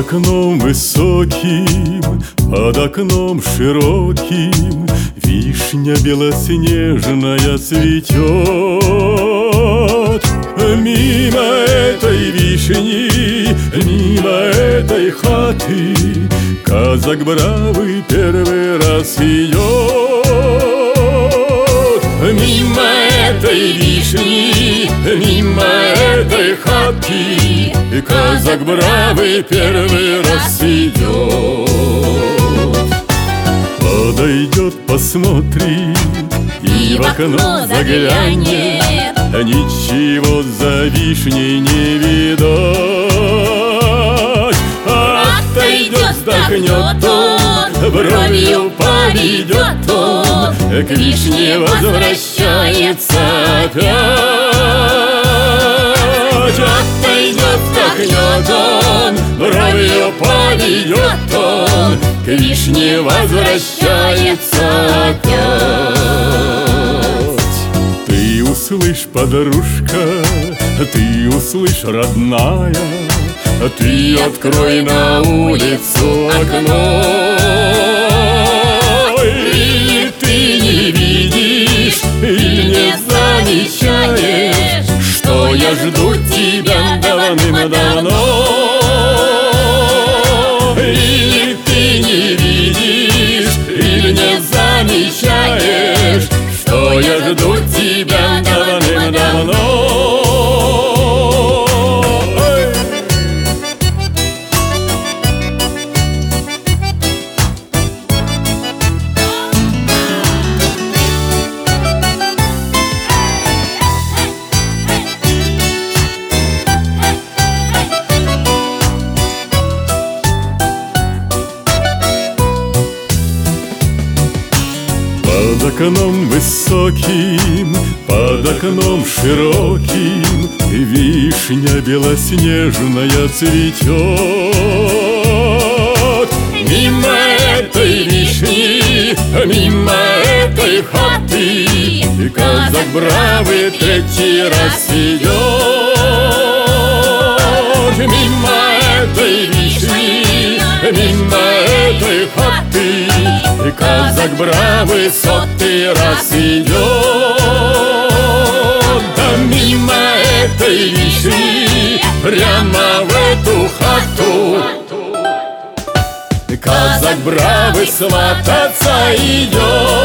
окном высоким, под окном широким вишня белоснежная цветет. Мимо этой вишни, мимо этой хаты казак бравый первый раз идет. Мимо этой вишни, мимо этой хаты казак бравый первый раз идет. Подойдет, посмотрит и в окно заглянет, ничего за вишней не видать. Отойдет, вздохнет он, бровью поведет он, к вишне возвращается опять. Отойдет, вздохнет он, бровью поведет он, к вишне возвращается опять. Ты услышь, подружка, ты услышь, родная, ты открой на улицу окно. Или ты не видишь, или не замечаешь, что я жду тебя давным-давно. Или ты не видишь, или не замечаешь, что я жду тебя давным-давно. Под окном высоким, под окном широким вишня белоснежная цветет. Мимо этой вишни, мимо этой хаты казак бравый третий раз идет. Мимо этой вишни, мимо этой хаты казак бравый сотый раз идет. Да мимо этой вишни, прямо в эту хату казак бравый свататься идет.